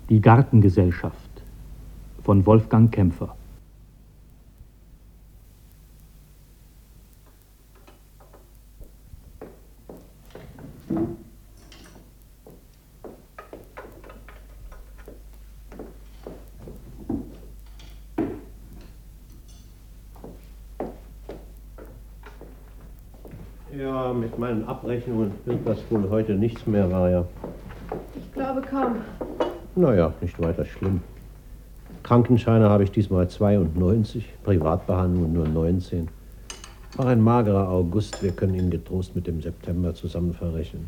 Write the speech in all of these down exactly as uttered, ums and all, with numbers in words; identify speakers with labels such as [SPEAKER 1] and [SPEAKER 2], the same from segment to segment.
[SPEAKER 1] Die Gartengesellschaft von Wolfgang Kämpfer.
[SPEAKER 2] Ja, mit meinen Abrechnungen wird das wohl heute nichts mehr, Varja.
[SPEAKER 3] Ich glaube kaum.
[SPEAKER 2] Naja, nicht weiter schlimm. Krankenscheine habe ich diesmal zweiundneunzig, Privatbehandlungen nur neunzehn. Auch ein magerer August, wir können ihn getrost mit dem September zusammen verrechnen.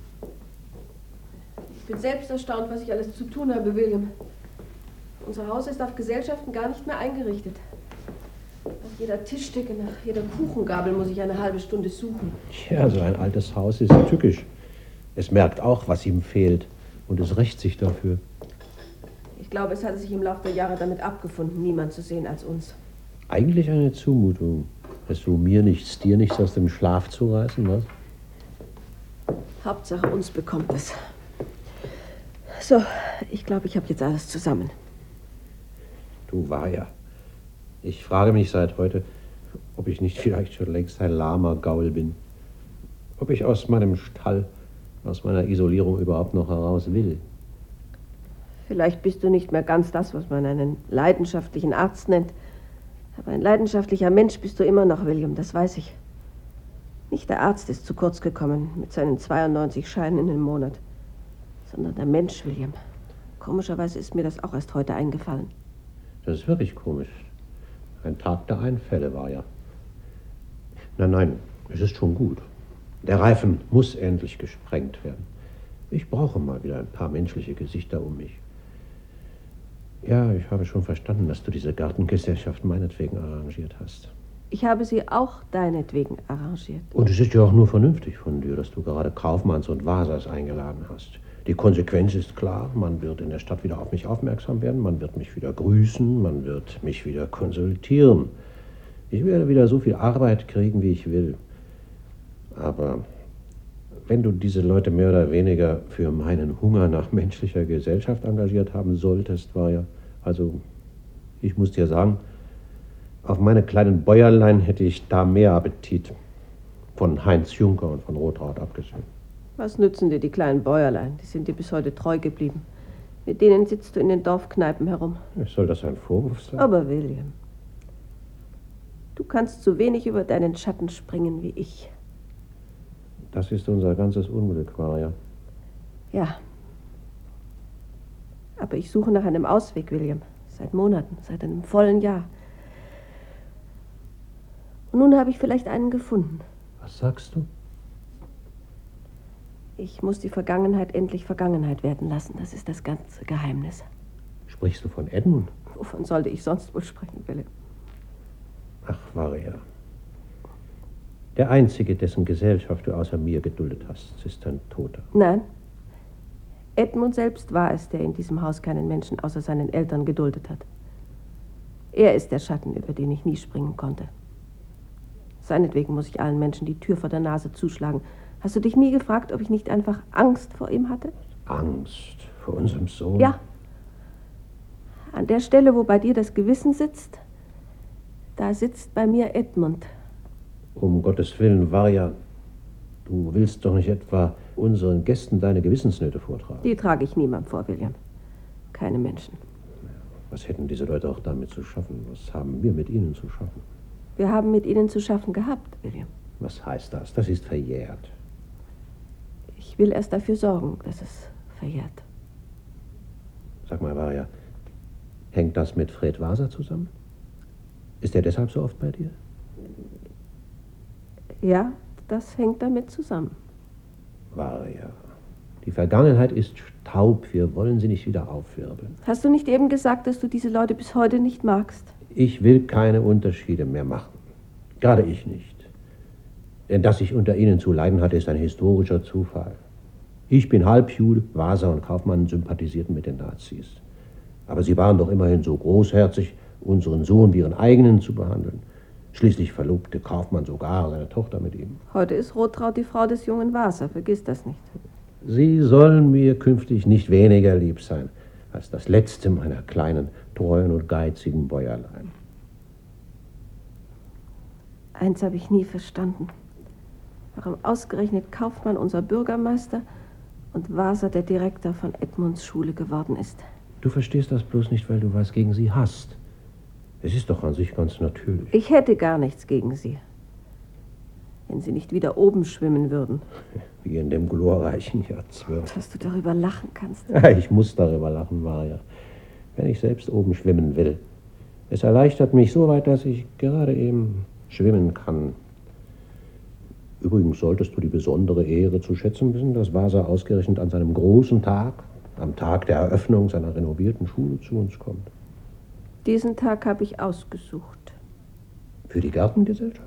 [SPEAKER 3] Ich bin selbst erstaunt, was ich alles zu tun habe, William. Unser Haus ist auf Gesellschaften gar nicht mehr eingerichtet. Nach jeder Tischdecke, nach jeder Kuchengabel muss ich eine halbe Stunde suchen.
[SPEAKER 2] Ja, so ein altes Haus ist tückisch. Es merkt auch, was ihm fehlt, und es rächt sich dafür.
[SPEAKER 3] Ich glaube, es hat sich im Laufe der Jahre damit abgefunden, niemand zu sehen als uns.
[SPEAKER 2] Eigentlich eine Zumutung. Es du mir nichts, dir nichts aus dem Schlaf zu reißen, was?
[SPEAKER 3] Hauptsache, uns bekommt es. So, ich glaube, ich habe jetzt alles zusammen.
[SPEAKER 2] Du, Varja, ich frage mich seit heute, ob ich nicht vielleicht schon längst ein lahmer Gaul bin. Ob ich aus meinem Stall, aus meiner Isolierung überhaupt noch heraus will.
[SPEAKER 3] Vielleicht bist du nicht mehr ganz das, was man einen leidenschaftlichen Arzt nennt. Aber ein leidenschaftlicher Mensch bist du immer noch, William, das weiß ich. Nicht der Arzt ist zu kurz gekommen mit seinen zweiundneunzig Scheinen im Monat, sondern der Mensch, William. Komischerweise ist mir das auch erst heute eingefallen.
[SPEAKER 2] Das ist wirklich komisch. Ein Tag der Einfälle war ja. Nein, nein, es ist schon gut. Der Reifen muss endlich gesprengt werden. Ich brauche mal wieder ein paar menschliche Gesichter um mich. Ja, ich habe schon verstanden, dass du diese Gartengesellschaft meinetwegen arrangiert hast.
[SPEAKER 3] Ich habe sie auch deinetwegen arrangiert.
[SPEAKER 2] Und es ist ja auch nur vernünftig von dir, dass du gerade Kaufmanns und Wasers eingeladen hast. Die Konsequenz ist klar, man wird in der Stadt wieder auf mich aufmerksam werden, man wird mich wieder grüßen, man wird mich wieder konsultieren. Ich werde wieder so viel Arbeit kriegen, wie ich will. Aber wenn du diese Leute mehr oder weniger für meinen Hunger nach menschlicher Gesellschaft engagiert haben solltest, war ja, also ich muss dir sagen, auf meine kleinen Bäuerlein hätte ich da mehr Appetit. Von Heinz Juncker und von Rotraud abgesehen.
[SPEAKER 3] Was nützen dir die kleinen Bäuerlein? Die sind dir bis heute treu geblieben. Mit denen sitzt du in den Dorfkneipen herum.
[SPEAKER 2] Soll das ein Vorwurf sein?
[SPEAKER 3] Aber William, du kannst so wenig über deinen Schatten springen wie ich.
[SPEAKER 2] Das ist unser ganzes Unglück, Varja.
[SPEAKER 3] Ja. Aber ich suche nach einem Ausweg, William. Seit Monaten, seit einem vollen Jahr. Und nun habe ich vielleicht einen gefunden.
[SPEAKER 2] Was sagst du?
[SPEAKER 3] Ich muss die Vergangenheit endlich Vergangenheit werden lassen. Das ist das ganze Geheimnis.
[SPEAKER 2] Sprichst du von Edmund?
[SPEAKER 3] Wovon sollte ich sonst wohl sprechen, William?
[SPEAKER 2] Ach, Varja. Der Einzige, dessen Gesellschaft du außer mir geduldet hast, ist ein Toter.
[SPEAKER 3] Nein. Edmund selbst war es, der in diesem Haus keinen Menschen außer seinen Eltern geduldet hat. Er ist der Schatten, über den ich nie springen konnte. Seinetwegen muss ich allen Menschen die Tür vor der Nase zuschlagen. Hast du dich nie gefragt, ob ich nicht einfach Angst vor ihm hatte?
[SPEAKER 2] Angst vor unserem Sohn?
[SPEAKER 3] Ja. An der Stelle, wo bei dir das Gewissen sitzt, da sitzt bei mir Edmund.
[SPEAKER 2] Um Gottes Willen, Varja, du willst doch nicht etwa unseren Gästen deine Gewissensnöte vortragen?
[SPEAKER 3] Die trage ich niemandem vor, William. Keine Menschen.
[SPEAKER 2] Was hätten diese Leute auch damit zu schaffen? Was haben wir mit ihnen zu schaffen?
[SPEAKER 3] Wir haben mit ihnen zu schaffen gehabt, William.
[SPEAKER 2] Was heißt das? Das ist verjährt.
[SPEAKER 3] Ich will erst dafür sorgen, dass es verjährt.
[SPEAKER 2] Sag mal, Varja, hängt das mit Fred Waser zusammen? Ist er deshalb so oft bei dir?
[SPEAKER 3] Ja, das hängt damit zusammen.
[SPEAKER 2] Varja, die Vergangenheit ist Staub. Wir wollen sie nicht wieder aufwirbeln.
[SPEAKER 3] Hast du nicht eben gesagt, dass du diese Leute bis heute nicht magst?
[SPEAKER 2] Ich will keine Unterschiede mehr machen. Gerade ich nicht. Denn dass ich unter ihnen zu leiden hatte, ist ein historischer Zufall. Ich bin Halbjude, Waser und Kaufmann sympathisierten mit den Nazis. Aber sie waren doch immerhin so großherzig, unseren Sohn wie ihren eigenen zu behandeln. Schließlich verlobte Kaufmann sogar seine Tochter mit ihm.
[SPEAKER 3] Heute ist Rotraud die Frau des jungen Waser, vergiss das nicht.
[SPEAKER 2] Sie sollen mir künftig nicht weniger lieb sein. als das letzte meiner kleinen, treuen und geizigen Bäuerlein.
[SPEAKER 3] Eins habe ich nie verstanden. Warum ausgerechnet Kaufmann unser Bürgermeister und Waser der Direktor von Edmunds Schule geworden ist.
[SPEAKER 2] Du verstehst das bloß nicht, weil du was gegen sie hast. Es ist doch an sich ganz natürlich.
[SPEAKER 3] Ich hätte gar nichts gegen sie. Wenn sie nicht wieder oben schwimmen würden.
[SPEAKER 2] Wie in dem glorreichen Jahr zwölf.
[SPEAKER 3] Dass du darüber lachen kannst.
[SPEAKER 2] Ja, ich muss darüber lachen, Maria. Wenn ich selbst oben schwimmen will. Es erleichtert mich so weit, dass ich gerade eben schwimmen kann. Übrigens solltest du die besondere Ehre zu schätzen wissen, dass Waser ausgerechnet an seinem großen Tag, am Tag der Eröffnung seiner renovierten Schule, zu uns kommt.
[SPEAKER 3] Diesen Tag habe ich ausgesucht.
[SPEAKER 2] Für die Gartengesellschaft?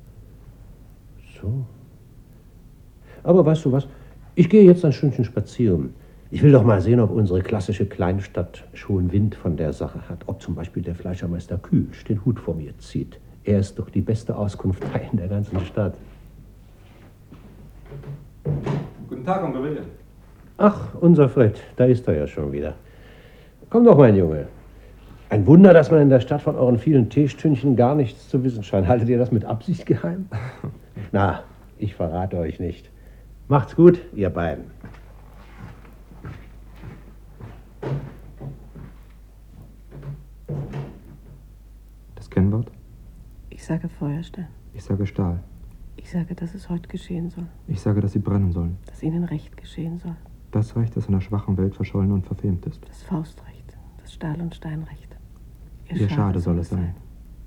[SPEAKER 2] So. Aber weißt du was? Ich gehe jetzt ein Stündchen spazieren. Ich will doch mal sehen, ob unsere klassische Kleinstadt schon Wind von der Sache hat. Ob zum Beispiel der Fleischermeister Kühlsch den Hut vor mir zieht. Er ist doch die beste Auskunft in der ganzen Stadt.
[SPEAKER 4] Guten Tag, Onkel William.
[SPEAKER 2] Ach, unser Fred, da ist er ja schon wieder. Komm doch, mein Junge. Ein Wunder, dass man in der Stadt von euren vielen Teestündchen gar nichts zu wissen scheint. Haltet ihr das mit Absicht geheim? Na, ich verrate euch nicht. Macht's gut, ihr beiden.
[SPEAKER 4] Das Kennwort?
[SPEAKER 3] Ich sage Feuerstein.
[SPEAKER 4] Ich sage Stahl.
[SPEAKER 3] Ich sage, dass es heute geschehen soll.
[SPEAKER 4] Ich sage, dass sie brennen sollen.
[SPEAKER 3] Dass ihnen Recht geschehen soll.
[SPEAKER 4] Das Recht, das in der schwachen Welt verschollen und verfemt ist.
[SPEAKER 3] Das Faustrecht. Das Stahl- und Steinrecht.
[SPEAKER 4] Ihr Schade, Schade soll es sein.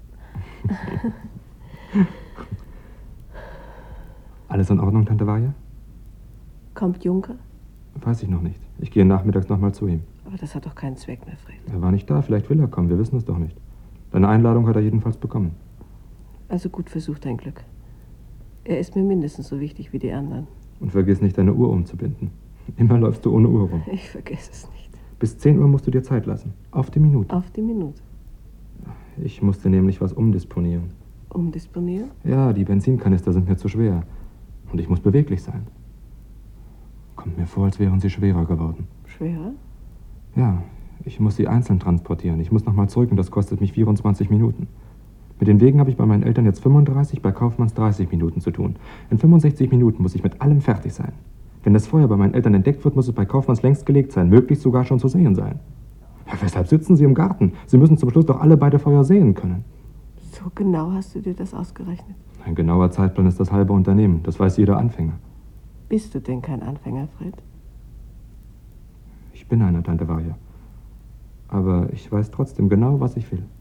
[SPEAKER 4] Alles in Ordnung, Tante Varja?
[SPEAKER 3] Kommt Juncker?
[SPEAKER 4] Weiß ich noch nicht. Ich gehe nachmittags noch mal zu ihm.
[SPEAKER 3] Aber das hat doch keinen Zweck mehr, Fred.
[SPEAKER 4] Er war nicht da, vielleicht will er kommen, wir wissen es doch nicht. Deine Einladung hat er jedenfalls bekommen.
[SPEAKER 3] Also gut, versuch dein Glück. Er ist mir mindestens so wichtig wie die anderen.
[SPEAKER 4] Und vergiss nicht, deine Uhr umzubinden. Immer läufst du ohne Uhr rum.
[SPEAKER 3] Ich vergesse es nicht.
[SPEAKER 4] Bis zehn Uhr musst du dir Zeit lassen. Auf die Minute.
[SPEAKER 3] Auf die Minute.
[SPEAKER 4] Ich musste nämlich was umdisponieren.
[SPEAKER 3] Umdisponieren?
[SPEAKER 4] Ja, die Benzinkanister sind mir zu schwer. Und ich muss beweglich sein. Kommt mir vor, als wären sie schwerer geworden.
[SPEAKER 3] Schwerer?
[SPEAKER 4] Ja, ich muss sie einzeln transportieren. Ich muss nochmal zurück und das kostet mich vierundzwanzig Minuten. Mit den Wegen habe ich bei meinen Eltern jetzt fünfunddreißig, bei Kaufmanns dreißig Minuten zu tun. In fünfundsechzig Minuten muss ich mit allem fertig sein. Wenn das Feuer bei meinen Eltern entdeckt wird, muss es bei Kaufmanns längst gelegt sein, möglichst sogar schon zu sehen sein. Ja, weshalb sitzen Sie im Garten? Sie müssen zum Schluss doch alle beide Feuer sehen können.
[SPEAKER 3] So genau hast du dir das ausgerechnet?
[SPEAKER 4] Ein genauer Zeitplan ist das halbe Unternehmen. Das weiß jeder Anfänger.
[SPEAKER 3] Bist du denn kein Anfänger, Fred?
[SPEAKER 4] Ich bin einer, Tante Varja. Aber ich weiß trotzdem genau, was ich will.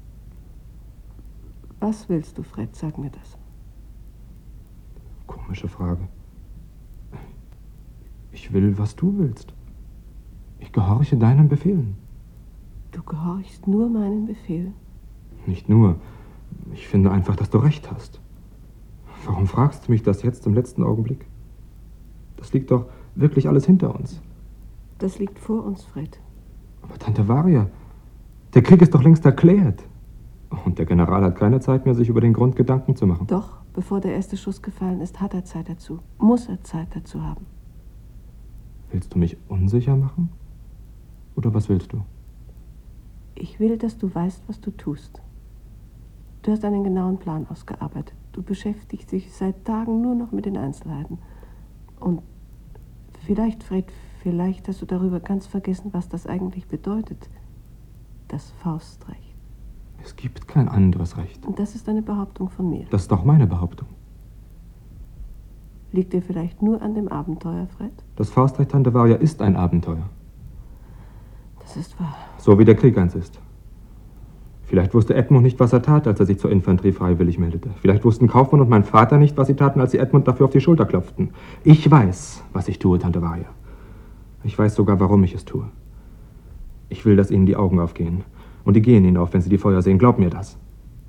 [SPEAKER 3] Was willst du, Fred? Sag mir das.
[SPEAKER 4] Komische Frage. Ich will, was du willst. Ich gehorche deinen Befehlen.
[SPEAKER 3] Du gehorchst nur meinen Befehlen?
[SPEAKER 4] Nicht nur. Ich finde einfach, dass du recht hast. Warum fragst du mich das jetzt im letzten Augenblick? Das liegt doch wirklich alles hinter uns.
[SPEAKER 3] Das liegt vor uns, Fred.
[SPEAKER 4] Aber Tante Varja, der Krieg ist doch längst erklärt. Und der General hat keine Zeit mehr, sich über den Grund Gedanken zu machen.
[SPEAKER 3] Doch, bevor der erste Schuss gefallen ist, hat er Zeit dazu. Muss er Zeit dazu haben.
[SPEAKER 4] Willst du mich unsicher machen? Oder was willst du?
[SPEAKER 3] Ich will, dass du weißt, was du tust. Du hast einen genauen Plan ausgearbeitet. Du beschäftigst dich seit Tagen nur noch mit den Einzelheiten. Und vielleicht, Fred, vielleicht hast du darüber ganz vergessen, was das eigentlich bedeutet. Das Faustrecht.
[SPEAKER 4] Es gibt kein anderes Recht.
[SPEAKER 3] Und das ist eine Behauptung von mir.
[SPEAKER 4] Das ist doch meine Behauptung.
[SPEAKER 3] Liegt dir vielleicht nur an dem Abenteuer, Fred?
[SPEAKER 4] Das Faustrecht, Tante Varja, ist ein Abenteuer.
[SPEAKER 3] Das ist wahr.
[SPEAKER 4] So wie der Krieg eins ist. Vielleicht wusste Edmund nicht, was er tat, als er sich zur Infanterie freiwillig meldete. Vielleicht wussten Kaufmann und mein Vater nicht, was sie taten, als sie Edmund dafür auf die Schulter klopften. Ich weiß, was ich tue, Tante Varja. Ich weiß sogar, warum ich es tue. Ich will, dass ihnen die Augen aufgehen. Und die gehen ihnen auf, wenn sie die Feuer sehen. Glaub mir das.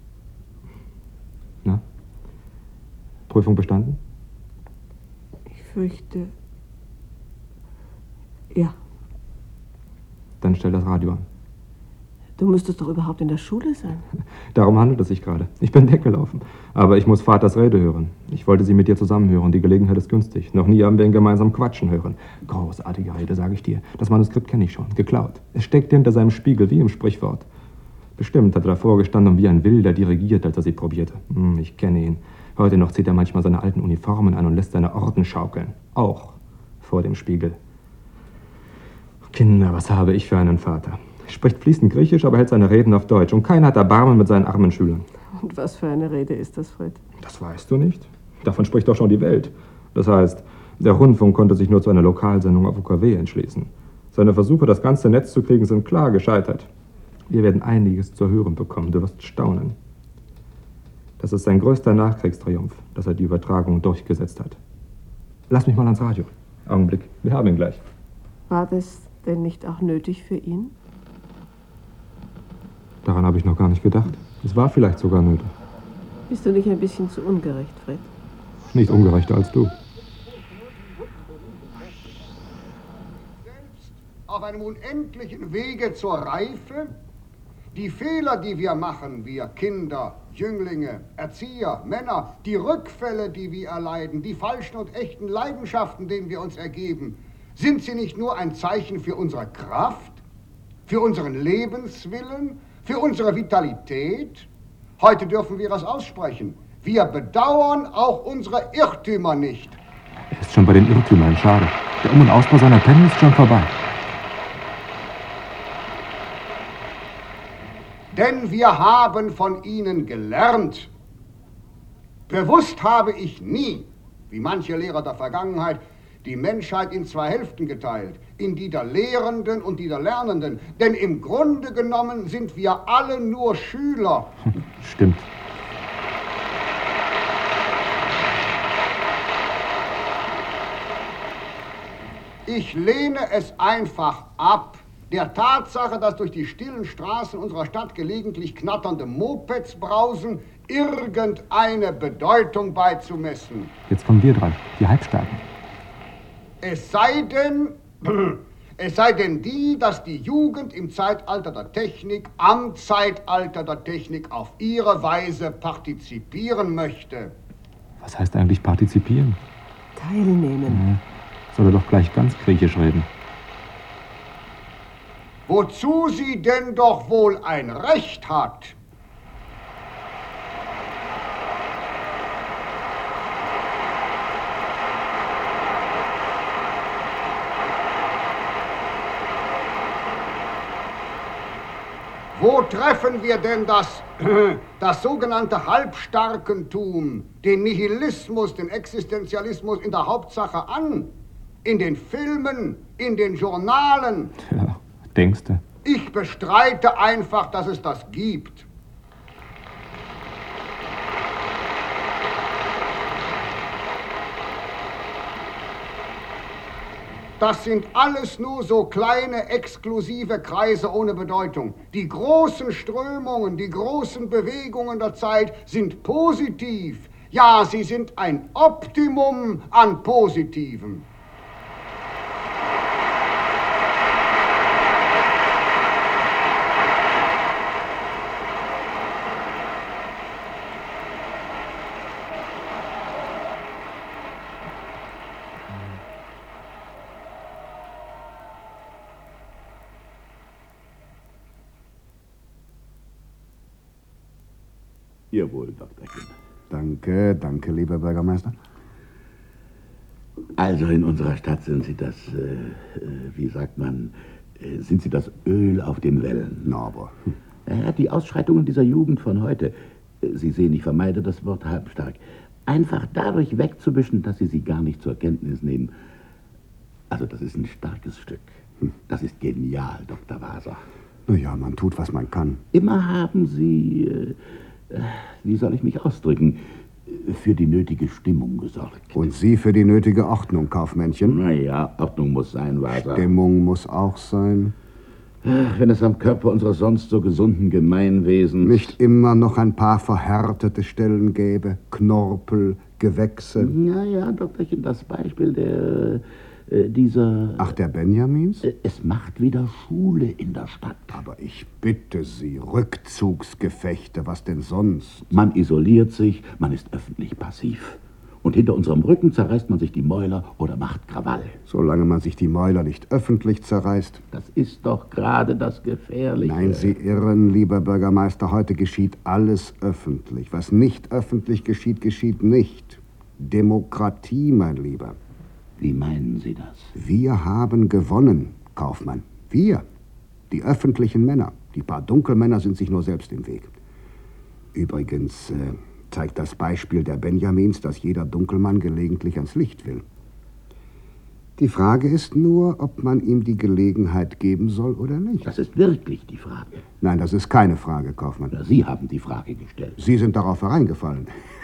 [SPEAKER 4] Na? Prüfung bestanden?
[SPEAKER 3] Ich fürchte... Ja.
[SPEAKER 4] Dann stell das Radio an.
[SPEAKER 3] Du müsstest doch überhaupt in der Schule sein.
[SPEAKER 4] Darum handelt es sich gerade. Ich bin weggelaufen. Aber ich muss Vaters Rede hören. Ich wollte sie mit dir zusammenhören. Die Gelegenheit ist günstig. Noch nie haben wir ihn gemeinsam quatschen hören. Großartige Rede, sage ich dir. Das Manuskript kenne ich schon. Geklaut. Es steckt hinter seinem Spiegel, wie im Sprichwort. Bestimmt hat er davor gestanden und wie ein Wilder dirigiert, als er sie probierte. Hm, ich kenne ihn. Heute noch zieht er manchmal seine alten Uniformen an und lässt seine Orden schaukeln. Auch vor dem Spiegel. Kinder, was habe ich für einen Vater? Spricht fließend Griechisch, aber hält seine Reden auf Deutsch. Und keiner hat Erbarmen mit seinen armen Schülern.
[SPEAKER 3] Und was für eine Rede ist das, Fred?
[SPEAKER 4] Das weißt du nicht. Davon spricht doch schon die Welt. Das heißt, der Rundfunk konnte sich nur zu einer Lokalsendung auf U K W entschließen. Seine Versuche, das ganze Netz zu kriegen, sind klar gescheitert. Wir werden einiges zu hören bekommen. Du wirst staunen. Das ist sein größter Nachkriegstriumph, dass er die Übertragung durchgesetzt hat. Lass mich mal ans Radio. Augenblick, wir haben ihn gleich.
[SPEAKER 3] War das denn nicht auch nötig für ihn?
[SPEAKER 4] Daran habe ich noch gar nicht gedacht. Es war vielleicht sogar nötig.
[SPEAKER 3] Bist du nicht ein bisschen zu ungerecht, Fred?
[SPEAKER 4] Nicht ungerechter als du.
[SPEAKER 5] Selbst auf einem unendlichen Wege zur Reife, die Fehler, die wir machen, wir Kinder, Jünglinge, Erzieher, Männer, die Rückfälle, die wir erleiden, die falschen und echten Leidenschaften, denen wir uns ergeben, sind sie nicht nur ein Zeichen für unsere Kraft, für unseren Lebenswillen, für unsere Vitalität? Heute dürfen wir das aussprechen. Wir bedauern auch unsere Irrtümer nicht.
[SPEAKER 4] Er ist schon bei den Irrtümern, schade. Der Um- und Ausbau seiner Penne ist schon vorbei.
[SPEAKER 5] Denn wir haben von ihnen gelernt. Bewusst habe ich nie, wie manche Lehrer der Vergangenheit, die Menschheit in zwei Hälften geteilt, in die der Lehrenden und die der Lernenden. Denn im Grunde genommen sind wir alle nur Schüler.
[SPEAKER 4] Stimmt.
[SPEAKER 5] Ich lehne es einfach ab, der Tatsache, dass durch die stillen Straßen unserer Stadt gelegentlich knatternde Mopeds brausen, irgendeine Bedeutung beizumessen.
[SPEAKER 4] Jetzt kommen wir dran, die Halbstarken.
[SPEAKER 5] Es sei denn, es sei denn die, dass die Jugend im Zeitalter der Technik, am Zeitalter der Technik auf ihre Weise partizipieren möchte.
[SPEAKER 4] Was heißt eigentlich partizipieren?
[SPEAKER 3] Teilnehmen.
[SPEAKER 4] Ja, soll er doch gleich ganz griechisch reden.
[SPEAKER 5] Wozu sie denn doch wohl ein Recht hat. Wo treffen wir denn das, das sogenannte Halbstarkentum, den Nihilismus, den Existenzialismus in der Hauptsache an? In den Filmen, in den Journalen?
[SPEAKER 4] Ja, denkst du?
[SPEAKER 5] Ich bestreite einfach, dass es das gibt. Das sind alles nur so kleine, exklusive Kreise ohne Bedeutung. Die großen Strömungen, die großen Bewegungen der Zeit sind positiv. Ja, sie sind ein Optimum an Positivem.
[SPEAKER 6] Jawohl, Doktor Kim.
[SPEAKER 7] Danke, danke, lieber Bürgermeister.
[SPEAKER 6] Also in unserer Stadt sind Sie das, äh, wie sagt man, äh, sind Sie das Öl auf den Wellen.
[SPEAKER 7] Na, aber... Hm.
[SPEAKER 6] Ja, die Ausschreitungen dieser Jugend von heute, äh, Sie sehen, ich vermeide das Wort halbstark, einfach dadurch wegzuwischen, dass Sie sie gar nicht zur Kenntnis nehmen. Also das ist ein starkes Stück. Hm. Das ist genial, Doktor Waser.
[SPEAKER 7] Na ja, man tut, was man kann.
[SPEAKER 6] Immer haben Sie... Äh, wie soll ich mich ausdrücken, für die nötige Stimmung gesorgt.
[SPEAKER 7] Und Sie für die nötige Ordnung, Kaufmännchen?
[SPEAKER 6] Na ja, Ordnung muss sein, Waser.
[SPEAKER 7] Stimmung muss auch sein.
[SPEAKER 6] Wenn es am Körper unseres sonst so gesunden Gemeinwesens...
[SPEAKER 7] Nicht immer noch ein paar verhärtete Stellen gäbe, Knorpel, Gewächse.
[SPEAKER 6] Ja, ja, Doktorchen, das Beispiel der, Äh, dieser...
[SPEAKER 7] Ach, der Benjamins?
[SPEAKER 6] Äh, es macht wieder Schule in der Stadt.
[SPEAKER 7] Aber ich bitte Sie, Rückzugsgefechte, was denn sonst?
[SPEAKER 6] Man isoliert sich, man ist öffentlich passiv. Und hinter unserem Rücken zerreißt man sich die Mäuler oder macht Krawall.
[SPEAKER 7] Solange man sich die Mäuler nicht öffentlich zerreißt.
[SPEAKER 6] Das ist doch gerade das Gefährliche.
[SPEAKER 7] Nein, Sie irren, lieber Bürgermeister. Heute geschieht alles öffentlich. Was nicht öffentlich geschieht, geschieht nicht. Demokratie, mein Lieber.
[SPEAKER 6] Wie meinen Sie das?
[SPEAKER 7] Wir haben gewonnen, Kaufmann. Wir. Die öffentlichen Männer. Die paar Dunkelmänner sind sich nur selbst im Weg. Übrigens... Äh, zeigt das Beispiel der Benjamins, dass jeder Dunkelmann gelegentlich ans Licht will. Die Frage ist nur, ob man ihm die Gelegenheit geben soll oder nicht.
[SPEAKER 6] Das ist wirklich die Frage.
[SPEAKER 7] Nein, das ist keine Frage, Kaufmann.
[SPEAKER 6] Ja, Sie haben die Frage gestellt.
[SPEAKER 7] Sie sind darauf hereingefallen.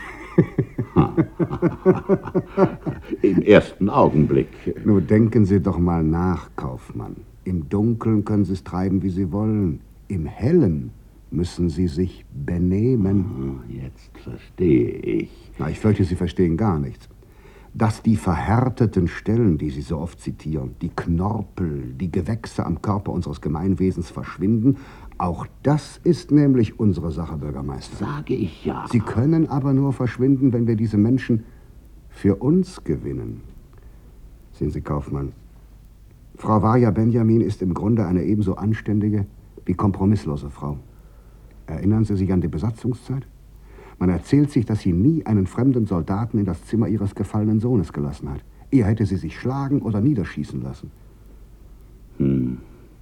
[SPEAKER 6] Im ersten Augenblick.
[SPEAKER 7] Nur denken Sie doch mal nach, Kaufmann. Im Dunkeln können Sie es treiben, wie Sie wollen. Im Hellen müssen Sie sich benehmen.
[SPEAKER 6] Jetzt verstehe ich.
[SPEAKER 7] Na, ich fürchte, Sie verstehen gar nichts. Dass die verhärteten Stellen, die Sie so oft zitieren, die Knorpel, die Gewächse am Körper unseres Gemeinwesens verschwinden, auch das ist nämlich unsere Sache, Bürgermeister.
[SPEAKER 6] Sage ich ja.
[SPEAKER 7] Sie können aber nur verschwinden, wenn wir diese Menschen für uns gewinnen. Sehen Sie, Kaufmann, Frau Varja Benjamin ist im Grunde eine ebenso anständige wie kompromisslose Frau. Erinnern Sie sich an die Besatzungszeit? Man erzählt sich, dass sie nie einen fremden Soldaten in das Zimmer ihres gefallenen Sohnes gelassen hat. Er hätte sie sich schlagen oder niederschießen lassen.
[SPEAKER 6] Hm.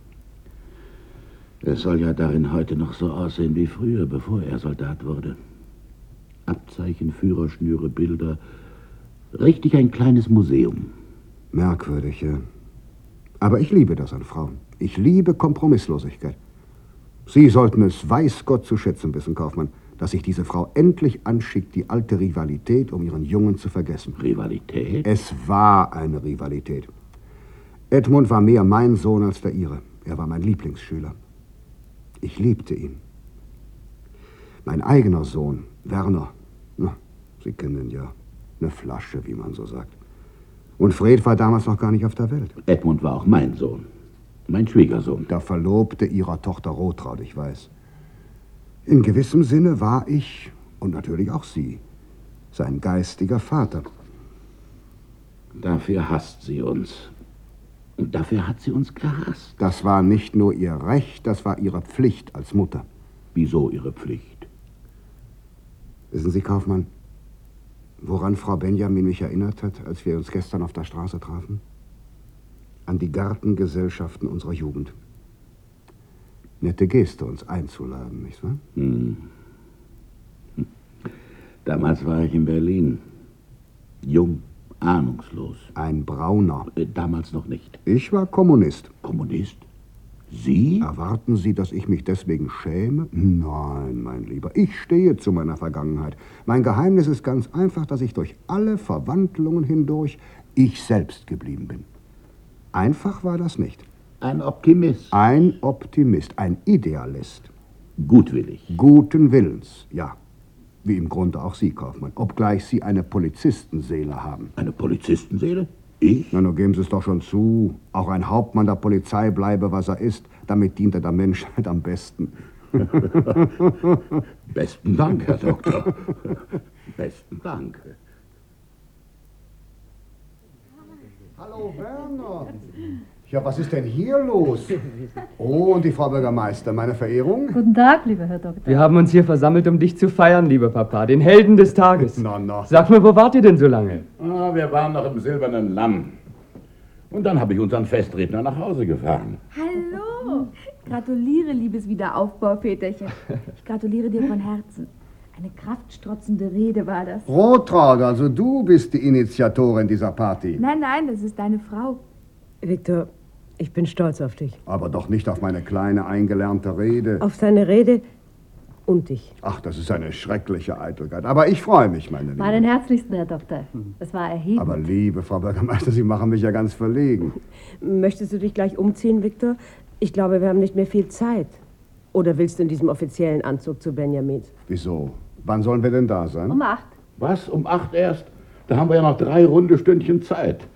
[SPEAKER 6] Es soll ja darin heute noch so aussehen wie früher, bevor er Soldat wurde. Abzeichen, Führerschnüre, Bilder. Richtig ein kleines Museum.
[SPEAKER 7] Merkwürdig, ja. Aber ich liebe das an Frauen. Ich liebe Kompromisslosigkeit. Sie sollten es, weiß Gott, zu schätzen wissen, Kaufmann, dass sich diese Frau endlich anschickt, die alte Rivalität, um ihren Jungen zu vergessen.
[SPEAKER 6] Rivalität?
[SPEAKER 7] Es war eine Rivalität. Edmund war mehr mein Sohn als der ihre. Er war mein Lieblingsschüler. Ich liebte ihn. Mein eigener Sohn, Werner, na, Sie kennen ihn ja, eine Flasche, wie man so sagt. Und Fred war damals noch gar nicht auf der Welt.
[SPEAKER 6] Edmund war auch mein Sohn. Mein Schwiegersohn.
[SPEAKER 7] Der Verlobte ihrer Tochter Rotraud, ich weiß. In gewissem Sinne war ich, und natürlich auch Sie, sein geistiger Vater.
[SPEAKER 6] Dafür hasst sie uns. Und dafür hat sie uns gehasst.
[SPEAKER 7] Das war nicht nur ihr Recht, das war ihre Pflicht als Mutter.
[SPEAKER 6] Wieso ihre Pflicht?
[SPEAKER 7] Wissen Sie, Kaufmann, woran Frau Benjamin mich erinnert hat, als wir uns gestern auf der Straße trafen? An die Gartengesellschaften unserer Jugend. Nette Geste, uns einzuladen, nicht wahr?
[SPEAKER 6] Hm. Hm. Damals war ich in Berlin. Jung, ahnungslos.
[SPEAKER 7] Ein Brauner.
[SPEAKER 6] Äh, damals noch nicht.
[SPEAKER 7] Ich war Kommunist.
[SPEAKER 6] Kommunist? Sie?
[SPEAKER 7] Erwarten Sie, dass ich mich deswegen schäme? Nein, mein Lieber, ich stehe zu meiner Vergangenheit. Mein Geheimnis ist ganz einfach, dass ich durch alle Verwandlungen hindurch ich selbst geblieben bin. Einfach war das nicht.
[SPEAKER 6] Ein Optimist.
[SPEAKER 7] Ein Optimist, ein Idealist.
[SPEAKER 6] Gutwillig.
[SPEAKER 7] Guten Willens, ja. Wie im Grunde auch Sie, Kaufmann. Obgleich Sie eine Polizistenseele haben.
[SPEAKER 6] Eine Polizistenseele? Ich?
[SPEAKER 7] Na, nun geben Sie es doch schon zu. Auch ein Hauptmann der Polizei bleibe, was er ist. Damit dient er der Menschheit am besten.
[SPEAKER 6] Besten Dank, Herr Doktor. Besten Dank.
[SPEAKER 7] Hallo, Werner. Ja, was ist denn hier los? Oh, und die Frau Bürgermeister, meine Verehrung?
[SPEAKER 8] Guten Tag, lieber Herr Doktor.
[SPEAKER 9] Wir haben uns hier versammelt, um dich zu feiern, lieber Papa, den Helden des Tages.
[SPEAKER 7] Na, na.
[SPEAKER 9] Sag mir, wo wart ihr denn so lange?
[SPEAKER 6] Ah, wir waren noch im Silbernen Lamm. Und dann habe ich unseren Festredner nach Hause gefahren.
[SPEAKER 10] Hallo! Gratuliere, liebes Wiederaufbau, Peterchen. Ich gratuliere dir von Herzen. Eine kraftstrotzende Rede war das.
[SPEAKER 7] Rotraud, also du bist die Initiatorin dieser Party.
[SPEAKER 10] Nein, nein, das ist deine Frau.
[SPEAKER 3] Viktor, ich bin stolz auf dich.
[SPEAKER 7] Aber doch nicht auf meine kleine, eingelernte Rede.
[SPEAKER 3] Auf deine Rede und dich.
[SPEAKER 7] Ach, das ist eine schreckliche Eitelkeit. Aber ich freue mich, meine Liebe.
[SPEAKER 8] Meinen herzlichsten, Herr Doktor. Das war erhebend.
[SPEAKER 7] Aber liebe Frau Bürgermeister, Sie machen mich ja ganz verlegen.
[SPEAKER 3] Möchtest du dich gleich umziehen, Viktor? Ich glaube, wir haben nicht mehr viel Zeit. Oder willst du in diesem offiziellen Anzug zu Benjamins?
[SPEAKER 7] Wieso? Wann sollen wir denn da sein?
[SPEAKER 8] Um acht.
[SPEAKER 6] Was? Um acht erst? Da haben wir ja noch drei runde Stündchen Zeit.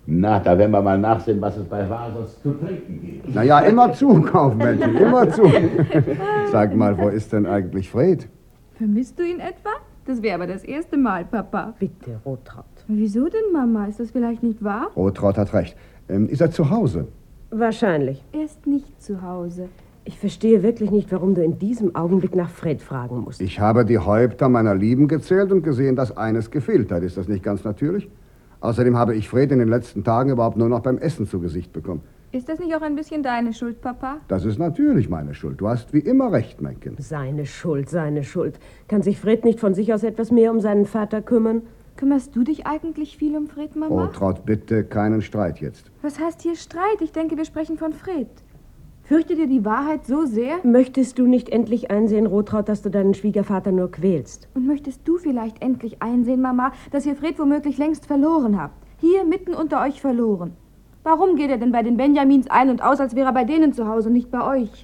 [SPEAKER 6] Na, da werden wir mal nachsehen, was es bei Vasers zu trinken gibt.
[SPEAKER 7] Na ja, immer zu, Kaufmännchen, immer zu. Sag mal, wo ist denn eigentlich Fred?
[SPEAKER 10] Vermisst du ihn etwa? Das wäre aber das erste Mal, Papa.
[SPEAKER 3] Bitte, Rotraud.
[SPEAKER 10] Wieso denn, Mama? Ist das vielleicht nicht wahr?
[SPEAKER 7] Rotraud hat recht. Ähm, ist er zu Hause?
[SPEAKER 3] Wahrscheinlich.
[SPEAKER 10] Er ist nicht zu Hause.
[SPEAKER 3] Ich verstehe wirklich nicht, warum du in diesem Augenblick nach Fred fragen musst.
[SPEAKER 7] Ich habe die Häupter meiner Lieben gezählt und gesehen, dass eines gefehlt hat. Ist das nicht ganz natürlich? Außerdem habe ich Fred in den letzten Tagen überhaupt nur noch beim Essen zu Gesicht bekommen.
[SPEAKER 10] Ist das nicht auch ein bisschen deine Schuld, Papa?
[SPEAKER 7] Das ist natürlich meine Schuld. Du hast wie immer recht, mein Kind.
[SPEAKER 3] Seine Schuld, seine Schuld. Kann sich Fred nicht von sich aus etwas mehr um seinen Vater kümmern?
[SPEAKER 10] Kümmerst du dich eigentlich viel um Fred, Mama?
[SPEAKER 7] Rotraud, bitte keinen Streit jetzt.
[SPEAKER 10] Was heißt hier Streit? Ich denke, wir sprechen von Fred. Fürchtet ihr die Wahrheit so sehr?
[SPEAKER 3] Möchtest du nicht endlich einsehen, Rotraud, dass du deinen Schwiegervater nur quälst?
[SPEAKER 10] Und möchtest du vielleicht endlich einsehen, Mama, dass ihr Fred womöglich längst verloren habt? Hier mitten unter euch verloren. Warum geht er denn bei den Benjamins ein und aus, als wäre er bei denen zu Hause und nicht bei euch?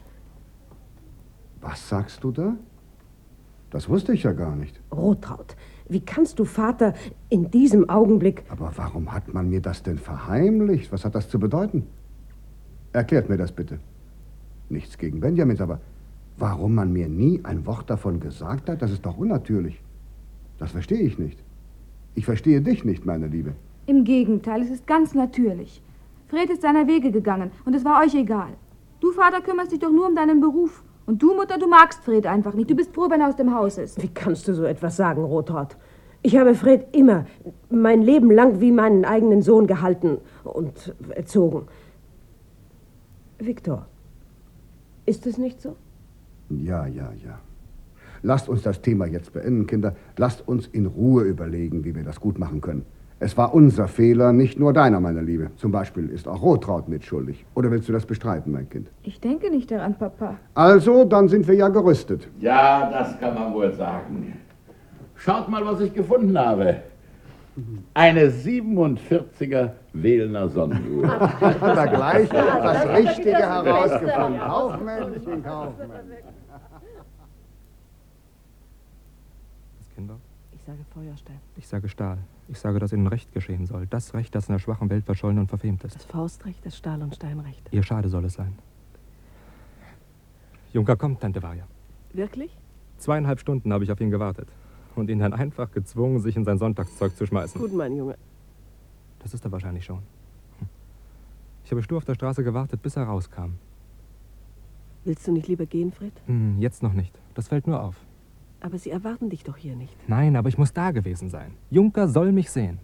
[SPEAKER 7] Was sagst du da? Das wusste ich ja gar nicht.
[SPEAKER 3] Rotraud, wie kannst du Vater in diesem Augenblick...
[SPEAKER 7] Aber warum hat man mir das denn verheimlicht? Was hat das zu bedeuten? Erklärt mir das bitte. Nichts gegen Benjamins, aber warum man mir nie ein Wort davon gesagt hat, das ist doch unnatürlich. Das verstehe ich nicht. Ich verstehe dich nicht, meine Liebe.
[SPEAKER 10] Im Gegenteil, es ist ganz natürlich. Fred ist seiner Wege gegangen und es war euch egal. Du, Vater, kümmerst dich doch nur um deinen Beruf. Und du, Mutter, du magst Fred einfach nicht. Du bist froh, wenn er aus dem Haus ist.
[SPEAKER 3] Wie kannst du so etwas sagen, Rotraud? Ich habe Fred immer, mein Leben lang, wie meinen eigenen Sohn gehalten und erzogen. Viktor, ist es nicht so?
[SPEAKER 7] Ja, ja, ja. Lasst uns das Thema jetzt beenden, Kinder. Lasst uns in Ruhe überlegen, wie wir das gut machen können. Es war unser Fehler, nicht nur deiner, meine Liebe. Zum Beispiel ist auch Rotraud mitschuldig. Oder willst du das bestreiten, mein Kind?
[SPEAKER 10] Ich denke nicht daran, Papa.
[SPEAKER 7] Also, dann sind wir ja gerüstet.
[SPEAKER 6] Ja, das kann man wohl sagen. Schaut mal, was ich gefunden habe. Eine siebenundvierziger Wählner Sonnenuhr.
[SPEAKER 7] Da gleich das Richtige herausgefunden. Kaufmännchen, Kaufmännchen.
[SPEAKER 4] Das Kinder?
[SPEAKER 3] Ich sage Feuerstein.
[SPEAKER 4] Ich sage Stahl. Ich sage, dass ihnen Recht geschehen soll. Das Recht, das in der schwachen Welt verschollen und verfemt ist.
[SPEAKER 3] Das Faustrecht, das Stahl- und Steinrecht.
[SPEAKER 4] Ihr Schade soll es sein. Junker kommt, Tante Varja.
[SPEAKER 3] Wirklich?
[SPEAKER 4] Zweieinhalb Stunden habe ich auf ihn gewartet. Und ihn dann einfach gezwungen, sich in sein Sonntagszeug zu schmeißen.
[SPEAKER 3] Gut, mein Junge.
[SPEAKER 4] Das ist er wahrscheinlich schon. Hm. Ich habe stur auf der Straße gewartet, bis er rauskam.
[SPEAKER 3] Willst du nicht lieber gehen, Fred?
[SPEAKER 4] Hm, jetzt noch nicht. Das fällt nur auf.
[SPEAKER 3] Aber sie erwarten dich doch hier nicht.
[SPEAKER 4] Nein, aber ich muss da gewesen sein. Junker soll mich sehen.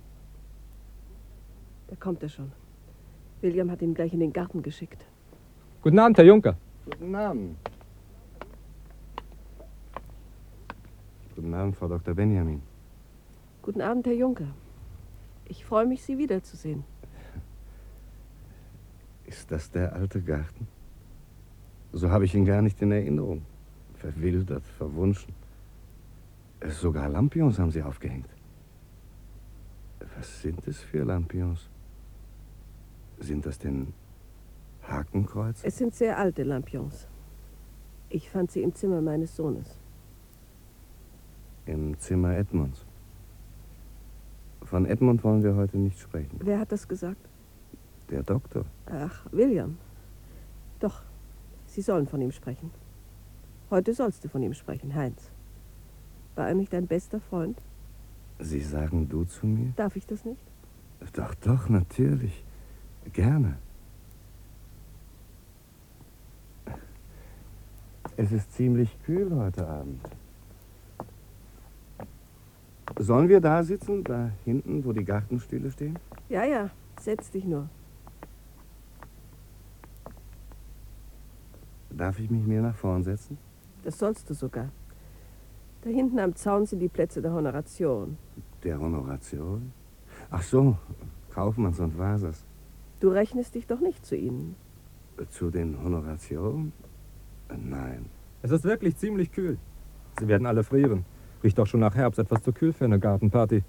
[SPEAKER 3] Da kommt er schon. William hat ihn gleich in den Garten geschickt.
[SPEAKER 4] Guten Abend, Herr Junker.
[SPEAKER 11] Guten Abend. Guten Abend, Frau Doktor Benjamin.
[SPEAKER 3] Guten Abend, Herr Juncker. Ich freue mich, Sie wiederzusehen.
[SPEAKER 11] Ist das der alte Garten? So habe ich ihn gar nicht in Erinnerung. Verwildert, verwunschen. Sogar Lampions haben Sie aufgehängt. Was sind es für Lampions? Sind das denn Hakenkreuze?
[SPEAKER 3] Es sind sehr alte Lampions. Ich fand sie im Zimmer meines Sohnes.
[SPEAKER 11] Im Zimmer Edmunds. Von Edmund wollen wir heute nicht sprechen.
[SPEAKER 3] Wer hat das gesagt?
[SPEAKER 11] Der Doktor.
[SPEAKER 3] Ach, William. Doch, Sie sollen von ihm sprechen. Heute sollst du von ihm sprechen, Heinz. War er nicht dein bester Freund?
[SPEAKER 11] Sie sagen du zu mir?
[SPEAKER 3] Darf ich das nicht?
[SPEAKER 11] Doch, doch, natürlich. Gerne. Es ist ziemlich kühl heute Abend. Sollen wir da sitzen, da hinten, wo die Gartenstühle stehen?
[SPEAKER 3] Ja, ja, setz dich nur.
[SPEAKER 11] Darf ich mich mehr nach vorn setzen?
[SPEAKER 3] Das sollst du sogar. Da hinten am Zaun sind die Plätze der Honoration.
[SPEAKER 11] Der Honoration? Ach so, Kaufmanns und Vasers.
[SPEAKER 3] Du rechnest dich doch nicht zu ihnen.
[SPEAKER 11] Zu den Honorationen? Nein.
[SPEAKER 4] Es ist wirklich ziemlich kühl. Sie werden alle frieren. Riecht doch schon nach Herbst, etwas zu kühl für eine Gartenparty.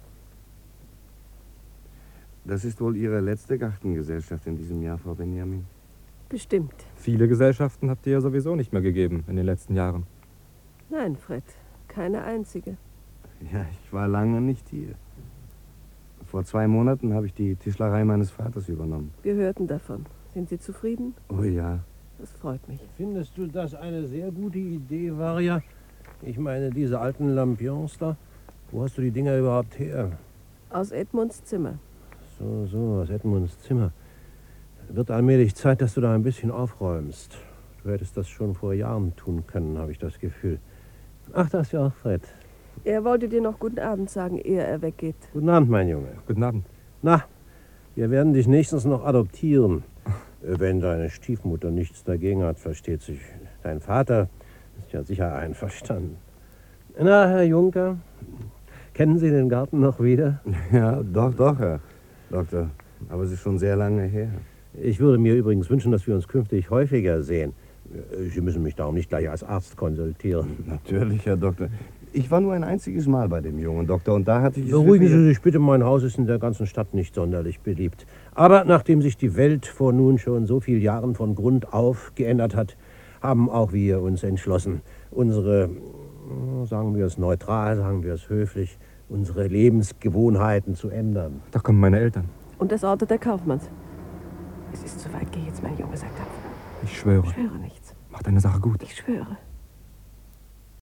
[SPEAKER 11] Das ist wohl Ihre letzte Gartengesellschaft in diesem Jahr, Frau Benjamin?
[SPEAKER 3] Bestimmt.
[SPEAKER 4] Viele Gesellschaften habt ihr ja sowieso nicht mehr gegeben in den letzten Jahren.
[SPEAKER 3] Nein, Fred, keine einzige.
[SPEAKER 11] Ja, ich war lange nicht hier. Vor zwei Monaten habe ich die Tischlerei meines Vaters übernommen.
[SPEAKER 3] Wir hörten davon. Sind Sie zufrieden?
[SPEAKER 11] Oh ja.
[SPEAKER 3] Das freut mich.
[SPEAKER 2] Findest du das eine sehr gute Idee, Varja? Ich meine, diese alten Lampions da, wo hast du die Dinger überhaupt her?
[SPEAKER 3] Aus Edmunds Zimmer.
[SPEAKER 2] So, so, aus Edmunds Zimmer. Wird allmählich Zeit, dass du da ein bisschen aufräumst. Du hättest das schon vor Jahren tun können, habe ich das Gefühl. Ach, da ist ja auch Fred.
[SPEAKER 3] Er wollte dir noch guten Abend sagen, ehe er weggeht.
[SPEAKER 2] Guten Abend, mein Junge.
[SPEAKER 4] Guten Abend.
[SPEAKER 2] Na, wir werden dich nächstens noch adoptieren. Wenn deine Stiefmutter nichts dagegen hat, versteht sich. Dein Vater ist ja sicher einverstanden. Na, Herr Juncker, kennen Sie den Garten noch wieder?
[SPEAKER 11] Ja, doch, doch, Herr Doktor. Aber es ist schon sehr lange her.
[SPEAKER 2] Ich würde mir übrigens wünschen, dass wir uns künftig häufiger sehen. Sie müssen mich darum nicht gleich als Arzt konsultieren.
[SPEAKER 11] Natürlich, Herr Doktor. Ich war nur ein einziges Mal bei dem jungen Doktor und da hatte ich...
[SPEAKER 2] Beruhigen Sie sich bitte, mein Haus ist in der ganzen Stadt nicht sonderlich beliebt. Aber nachdem sich die Welt vor nun schon so vielen Jahren von Grund auf geändert hat, haben auch wir uns entschlossen, unsere, sagen wir es neutral, sagen wir es höflich, unsere Lebensgewohnheiten zu ändern.
[SPEAKER 4] Da kommen meine Eltern.
[SPEAKER 3] Und das Auto der Kaufmanns. Es ist zu weit, geh jetzt, mein Junge, sagt Tapfer.
[SPEAKER 4] Ich schwöre.
[SPEAKER 3] Ich schwöre nichts.
[SPEAKER 4] Mach deine Sache gut.
[SPEAKER 3] Ich schwöre.